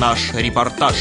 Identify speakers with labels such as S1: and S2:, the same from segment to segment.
S1: наш репортаж.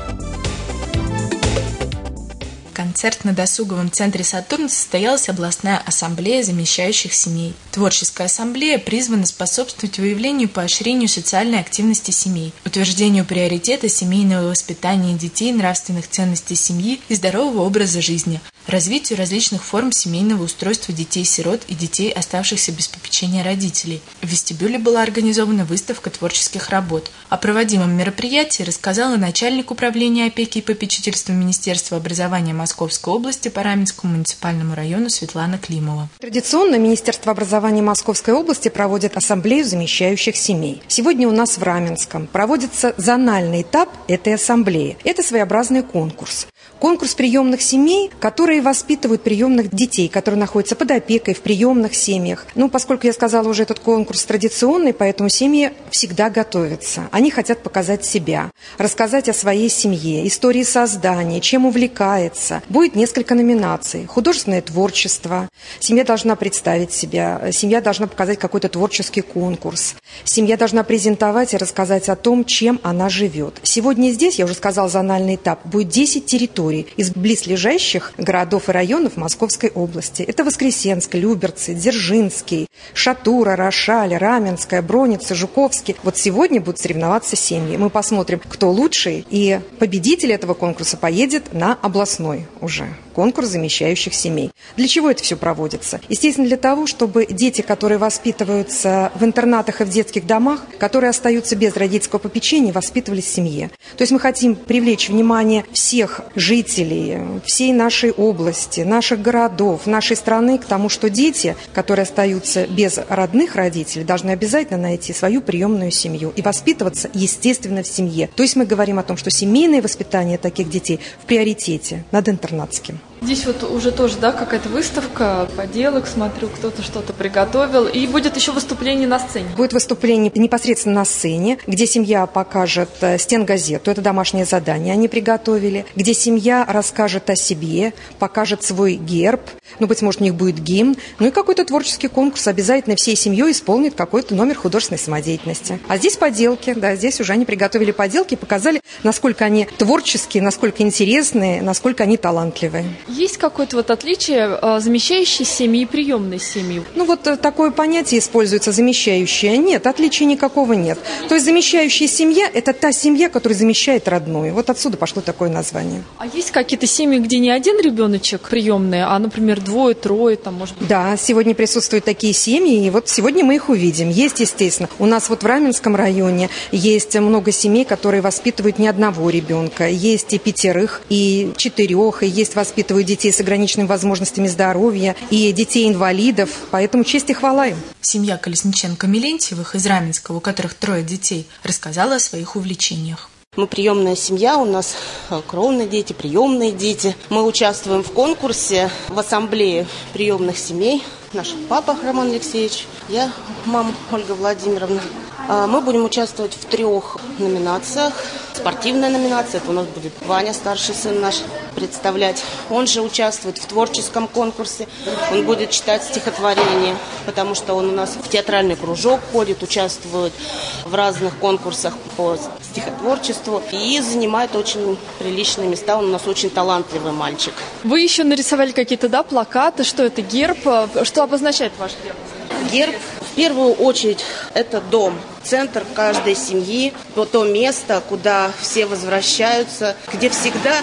S2: В концертно-досуговом центре «Сатурн» состоялась областная ассамблея замещающих семей. Творческая ассамблея призвана способствовать выявлению и поощрению социальной активности семей, утверждению приоритета семейного воспитания детей, нравственных ценностей семьи и здорового образа жизни, развитию различных форм семейного устройства детей-сирот и детей, оставшихся без попечения родителей. В вестибюле была организована выставка творческих работ. О проводимом мероприятии рассказала начальник управления опеки и попечительства Министерства образования Московской области по Раменскому муниципальному району Светлана Климова.
S3: Традиционно Министерство образования Московской области проводит ассамблею замещающих семей. Сегодня у нас в Раменском проводится зональный этап этой ассамблеи. Это своеобразный конкурс. Конкурс приемных семей, которые воспитывают приемных детей, которые находятся под опекой в приемных семьях. Поскольку я сказала уже, этот конкурс традиционный, поэтому семьи всегда готовятся. Они хотят показать себя, рассказать о своей семье, истории создания, чем увлекается. Будет несколько номинаций. Художественное творчество. Семья должна представить себя. Семья должна показать какой-то творческий конкурс. Семья должна презентовать и рассказать о том, чем она живет. Сегодня здесь, я уже сказала, зональный этап, будет 10 территорий из близлежащих городов и районов Московской области. Это Воскресенск, Люберцы, Дзержинский, Шатура, Рошаль, Раменская, Броница, Жуковский. Вот сегодня будут соревноваться семьи. Мы посмотрим, кто лучший, и победитель этого конкурса поедет на областной уже конкурс замещающих семей. Для чего это все проводится? Естественно, для того, чтобы дети, которые воспитываются в интернатах и в детских домах, которые остаются без родительского попечения, воспитывались в семье. То есть мы хотим привлечь внимание всех жителей, всей нашей области, наших городов, нашей страны к тому, что дети, которые остаются без родных родителей, должны обязательно найти свою приемную семью и воспитываться, естественно, в семье. То есть мы говорим о том, что семейное воспитание таких детей в приоритете над интернатским.
S4: Здесь вот уже тоже, какая-то выставка поделок, смотрю, кто-то что-то приготовил. И будет еще выступление на сцене.
S3: Будет выступление непосредственно на сцене, где семья покажет стенгазету, это домашнее задание они приготовили, где семья расскажет о себе, покажет свой герб, быть может, у них будет гимн, и какой-то творческий конкурс обязательно всей семьей исполнит какой-то номер художественной самодеятельности. А здесь поделки, здесь уже они приготовили поделки и показали, насколько они творческие, насколько интересные, насколько они талантливые.
S4: Есть какое-то отличие замещающей семьи и приемной семьи?
S3: Такое понятие используется, замещающая. Нет, отличия никакого нет. То есть замещающая семья – это та семья, которая замещает родную. Вот отсюда пошло такое название.
S4: А есть какие-то семьи, где не один ребеночек приемный, а, например, 2-3, может быть?
S3: Да, сегодня присутствуют такие семьи, и сегодня мы их увидим. Есть, естественно. У нас в Раменском районе есть много семей, которые воспитывают не одного ребенка. Есть и 5, и 4, и есть воспитывают детей с ограниченными возможностями здоровья и детей-инвалидов, поэтому честь и хвала им.
S2: Семья Колесниченко-Милентьевых из Раменского, у которых 3 детей, рассказала о своих увлечениях.
S5: Мы приемная семья, у нас кровные дети, приемные дети. Мы участвуем в конкурсе в ассамблее приемных семей. Наш папа Роман Алексеевич, я, мама Ольга Владимировна. Мы будем участвовать в 3 номинациях. Спортивная номинация, это у нас будет Ваня, старший сын наш, представлять. Он же участвует в творческом конкурсе, он будет читать стихотворения, потому что он у нас в театральный кружок ходит, участвует в разных конкурсах по стихотворчеству и занимает очень приличные места. Он у нас очень талантливый мальчик.
S4: Вы еще нарисовали какие-то, плакаты, что это герб, что обозначает ваш герб?
S5: Герб, в первую очередь, это дом. Центр каждой семьи, то место, куда все возвращаются, где всегда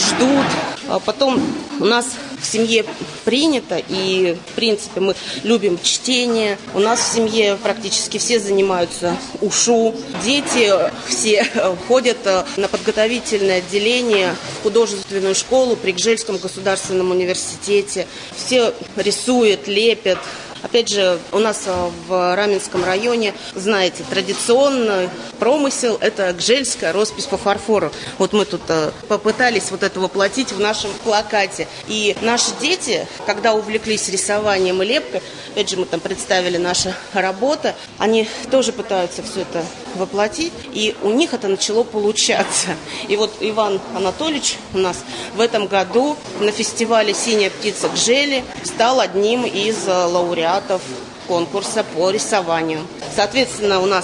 S5: ждут. Потом у нас в семье принято, и в принципе мы любим чтение. У нас в семье практически все занимаются ушу. Дети все ходят на подготовительное отделение в художественную школу при Гжельском государственном университете. Все рисуют, лепят. Опять же, у нас в Раменском районе, знаете, традиционный промысел – это гжельская роспись по фарфору. Вот мы тут попытались это воплотить в нашем плакате. И наши дети, когда увлеклись рисованием и лепкой, опять же, мы там представили наши работы, они тоже пытаются все это воплотить, и у них это начало получаться. И вот Иван Анатольевич у нас в этом году на фестивале «Синяя птица Гжели» стал одним из лауреатов конкурса по рисованию. Соответственно, у нас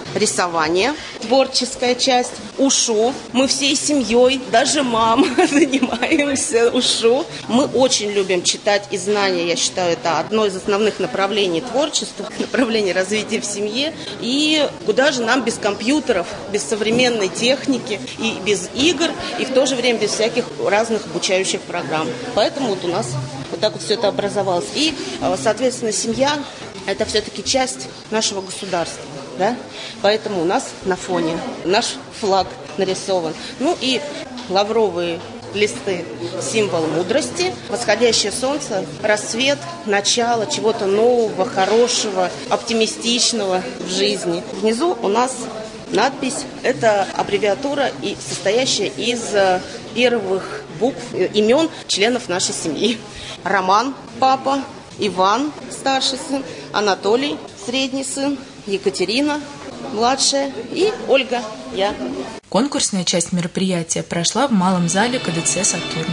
S5: рисование, творческая часть, ушу. Мы всей семьей, даже мама, занимаемся ушу. Мы очень любим читать и знания. Я считаю, это одно из основных направлений творчества, направлений развития в семье. И куда же нам без компьютеров, без современной техники и без игр, и в то же время без всяких разных обучающих программ. Поэтому вот у нас вот так вот все это образовалось. И, соответственно, семья – это все-таки часть нашего государства. Да? Поэтому у нас на фоне наш флаг нарисован. Ну и лавровые листы – символ мудрости, восходящее солнце, рассвет, начало чего-то нового, хорошего, оптимистичного в жизни. Внизу у нас надпись – это аббревиатура, и состоящая из первых букв имен членов нашей семьи. Роман – папа, Иван – старший сын, Анатолий – средний сын, Екатерина – младшая и Ольга – я.
S2: Конкурсная часть мероприятия прошла в малом зале КДЦ «Сатурн».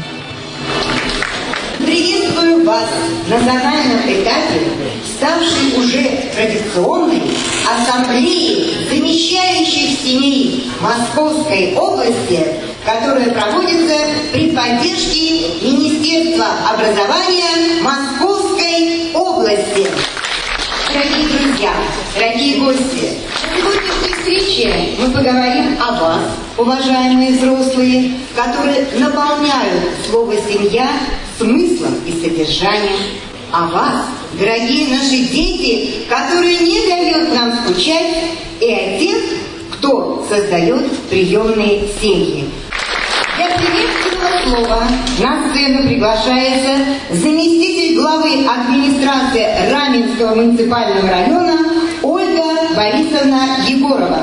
S1: Приветствую вас на зональном этапе, ставшей уже традиционной ассамблеи замещающих семей Московской области, которая проводится при поддержке Министерства образования Московской области. Дорогие друзья, дорогие гости, на сегодняшней встрече мы поговорим о вас, уважаемые взрослые, которые наполняют слово «семья» смыслом и содержанием. О вас, дорогие наши дети, которые не дают нам скучать, и о тех, кто создает приемные семьи. Для приветственного слова на сцену приглашается заместитель главы администрации Раменского муниципального района Ольга Борисовна Егорова.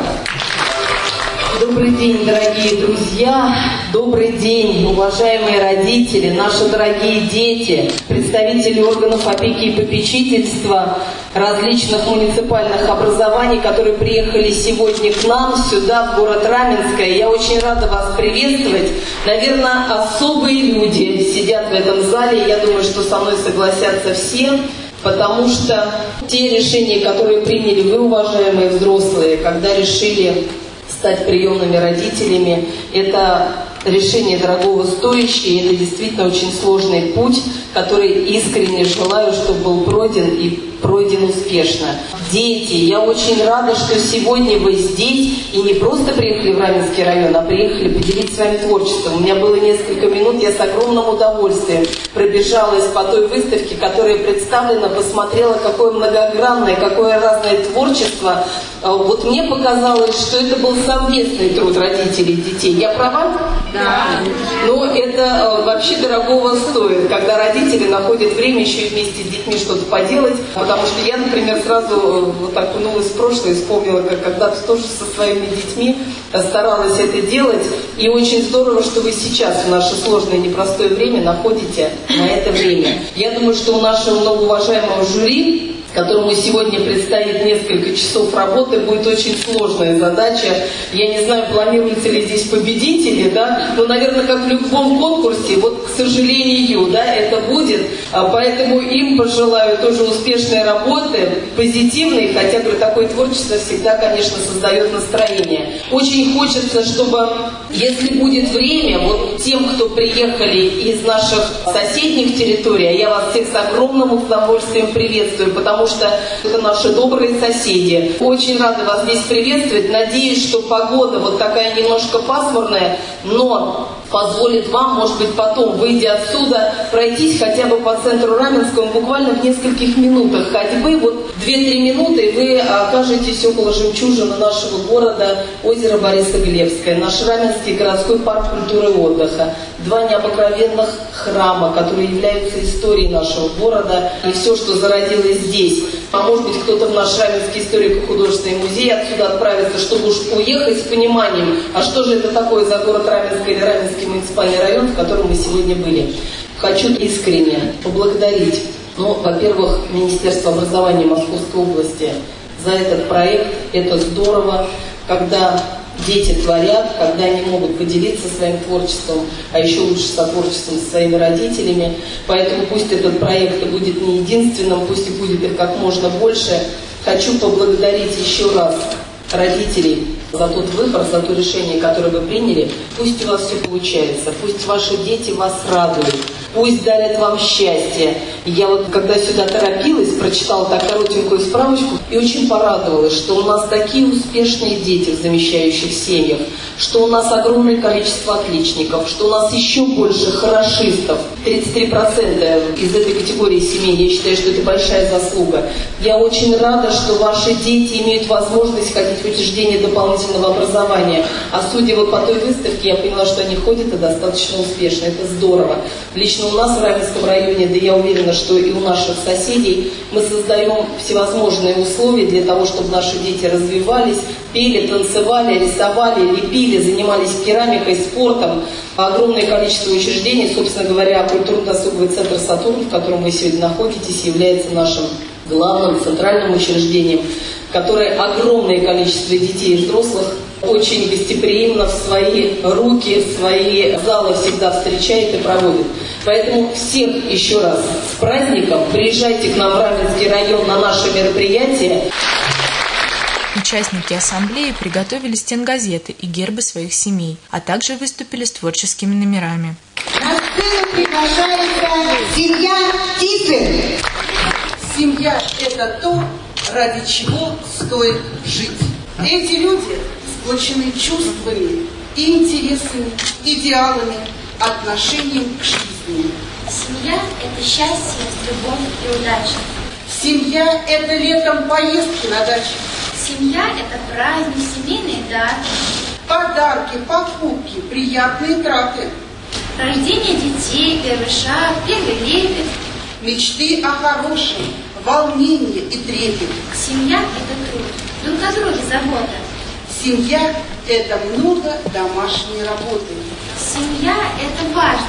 S6: Добрый день, дорогие друзья, добрый день, уважаемые родители, наши дорогие дети, представители органов опеки и попечительства различных муниципальных образований, которые приехали сегодня к нам сюда, в город Раменское. Я очень рада вас приветствовать. Наверное, особые люди сидят в этом зале, я думаю, что со мной согласятся все. Потому что те решения, которые приняли вы, уважаемые взрослые, когда решили стать приемными родителями, это решение дорогого стоящее, и это действительно очень сложный путь, который искренне желаю, чтобы был пройден и пройден успешно. Дети, я очень рада, что сегодня вы здесь и не просто приехали в Раменский район, а приехали поделиться с вами творчеством. У меня было несколько минут, я с огромным удовольствием пробежалась по той выставке, которая представлена, посмотрела, какое многогранное, какое разное творчество. Вот мне показалось, что это был совместный труд родителей и детей. Я права? Да. Но это вообще дорогого стоит, когда родители находят время еще и вместе с детьми что-то поделать. Потому что я, например, сразу вот окунулась в прошлое и вспомнила, как когда-то тоже со своими детьми старалась это делать. И очень здорово, что вы сейчас в наше сложное непростое время находите на это время. Я думаю, что у нашего многоуважаемого жюри, которому сегодня предстоит несколько часов работы, будет очень сложная задача. Я не знаю, планируются ли здесь победители, да, но, наверное, как в любом конкурсе, вот, к сожалению, да, это будет. Поэтому им пожелаю тоже успешной работы, позитивной, хотя бы такое творчество всегда, конечно, создает настроение. Очень хочется, чтобы, если будет время, вот тем, кто приехали из наших соседних территорий, я вас всех с огромным удовольствием приветствую, потому что это наши добрые соседи. Очень рада вас здесь приветствовать. Надеюсь, что погода вот такая немножко пасмурная, но позволит вам, может быть, потом, выйдя отсюда, пройтись хотя бы по центру Раменского, буквально в нескольких минутах ходьбы. Вот 2-3 минуты, и вы окажетесь около жемчужины нашего города, озера Борисоглебское, наш Раменский городской парк культуры и отдыха. 2 необыкновенных храма, которые являются историей нашего города, и все, что зародилось здесь. А может быть, кто-то в наш Раменский историко-художественный музей отсюда отправится, чтобы уж уехать с пониманием, а что же это такое за город Раменский или Раменский муниципальный район, в котором мы сегодня были. Хочу искренне поблагодарить, во-первых, Министерство образования Московской области за этот проект. Это здорово, когда дети творят, когда они могут поделиться своим творчеством, а еще лучше сотворчеством со своими родителями. Поэтому пусть этот проект и будет не единственным, пусть и будет их как можно больше. Хочу поблагодарить еще раз родителей за тот выбор, за то решение, которое вы приняли. Пусть у вас все получается, пусть ваши дети вас радуют, пусть дарят вам счастье. Я вот, когда сюда торопилась, прочитала так коротенькую справочку и очень порадовалась, что у нас такие успешные дети в замещающих семьях, что у нас огромное количество отличников, что у нас еще больше хорошистов. 33% из этой категории семей, я считаю, что это большая заслуга. Я очень рада, что ваши дети имеют возможность ходить в учреждения дополнительного образования. А судя вот по той выставке, я поняла, что они ходят и достаточно успешно. Это здорово. Лично у нас в Раменском районе, да я уверена, что и у наших соседей, мы создаем всевозможные условия для того, чтобы наши дети развивались, пели, танцевали, рисовали, лепили, занимались керамикой, спортом. Огромное количество учреждений, собственно говоря, культурно-досуговый центр «Сатурн», в котором вы сегодня находитесь, является нашим главным центральным учреждением, которое огромное количество детей и взрослых очень гостеприимно в свои руки, в свои залы всегда встречает и проводит. Поэтому всех еще раз с праздником. Приезжайте к нам в Раменский район на наши мероприятия.
S2: Участники ассамблеи приготовили стенгазеты и гербы своих семей, а также выступили с творческими номерами.
S1: На сцену приглашается семья Тисин.
S7: Семья – это то, ради чего стоит жить. Эти люди сплочены чувствами и интересами, идеалами, отношением к жизни.
S8: Семья – это счастье, любовь и удача.
S7: Семья – это летом поездки на дачу.
S8: Семья – это праздник, семейные даты.
S7: Подарки, покупки, приятные траты.
S8: Рождение детей, первый шаг, первый лепет.
S7: Мечты о хорошем, волнение и трепет.
S8: Семья – это труд, друг о друге забота.
S7: Семья – это много домашней работы.
S8: Семья – это важно.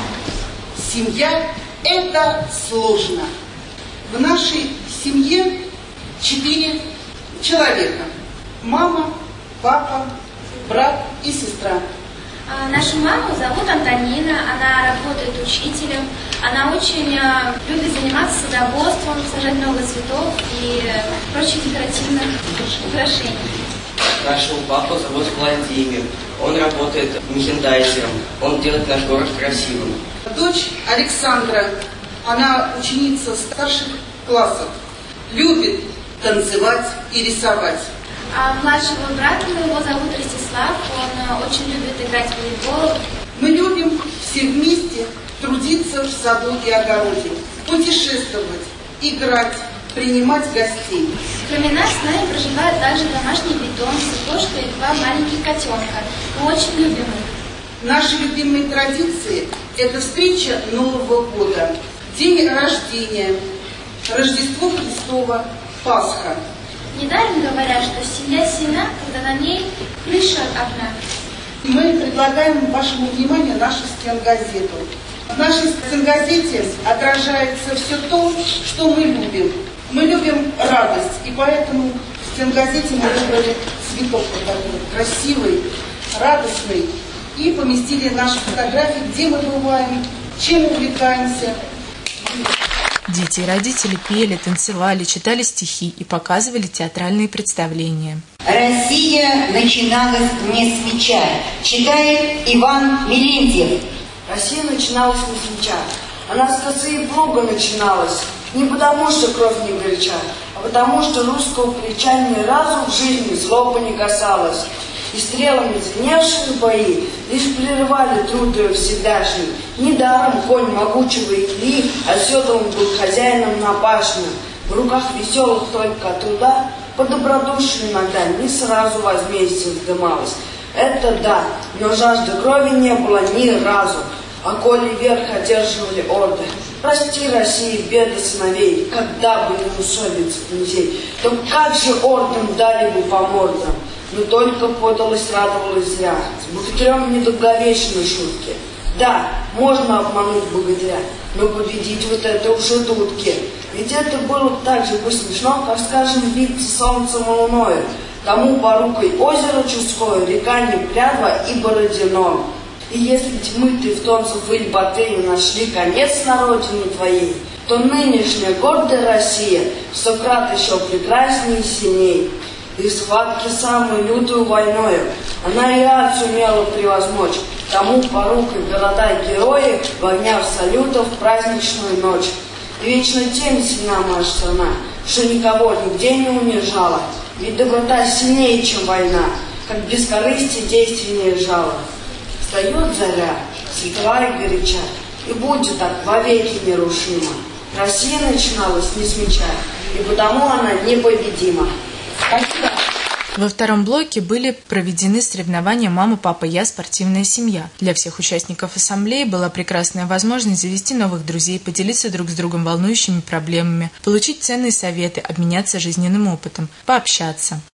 S7: Семья – это сложно. В нашей семье 4 человека. Мама, папа, брат и сестра.
S8: Нашу маму зовут Антонина, она работает учителем, она очень любит заниматься садоводством, сажать много цветов и прочих декоративных украшений.
S9: Нашего папу зовут Владимир, он работает мерчендайзером, он делает наш город красивым.
S7: Дочь Александра, она ученица старших классов, любит танцевать и рисовать.
S8: А младшего брата моего зовут Ростислав, он очень любит играть в волейбол.
S7: Мы любим все вместе трудиться в саду и огороде, путешествовать, играть, принимать гостей.
S8: Кроме нас с нами проживают также домашние питомцы, кошка и 2 маленьких котенка. Мы очень любим их.
S7: Наши любимые традиции – это встреча Нового года, день рождения, Рождество Христово, Пасха.
S8: Недаром говорят, что семья сильна, когда на ней крыша одна.
S7: Мы предлагаем вашему вниманию нашу стенгазету. В нашей стенгазете отражается все то, что мы любим. Мы любим радость, и поэтому в стенгазете мы выбрали цветок вот такой красивый, радостный, и поместили наши фотографии, где мы бываем, чем увлекаемся.
S2: Дети и родители пели, танцевали, читали стихи и показывали театральные представления.
S1: Россия начиналась не с меча, читает Иван Мелентьев.
S10: Россия начиналась не с меча, она с косы и плуга начиналась. Не потому, что кровь не горяча, а потому, что русского плеча ни разу в жизни злоба не касалось. И стрелами звеневшие бои лишь прерывали труд ее всегдашний. Недаром конь могучего Ильи оседлан был хозяином на башне. В руках веселых только от труда, по добродушию иногда не сразу возмездие вздымалось. Это да, но жажды крови не было ни разу, а коли верх одерживали орды. Прости, России, беды сыновей, когда бы не усовиться князей, то как же ордам дали бы по мордам? Но только подалось, радовалась зря, с богатырем недолговечной шутки. Да, можно обмануть богатыря, но победить вот это уже дудки. Ведь это было так же смешно, как, скажем, биться солнцем и луною. Тому порукой озеро Чудское, река Неплядва и Бородино. И если тьмы ты в тонцев или Батыя нашли конец на родине твоей, то нынешняя гордая Россия 100 крат еще прекраснее и сильней. И схватки самой лютую войною она и ад сумела превозмочь. Тому порукой города герои в огнях салютов праздничную ночь. И вечно тем сильна наша страна, что никого нигде не унижала. Ведь доброта сильнее, чем война, как бескорыстие действеннее жало. Встает заря, светла и горяча, и будет так вовеки нерушима. Россия начиналась не с меча, и потому она непобедима. Спасибо.
S2: Во втором блоке были проведены соревнования «Мама, папа, я. Спортивная семья». Для всех участников ассамблеи была прекрасная возможность завести новых друзей, поделиться друг с другом волнующими проблемами, получить ценные советы, обменяться жизненным опытом, пообщаться.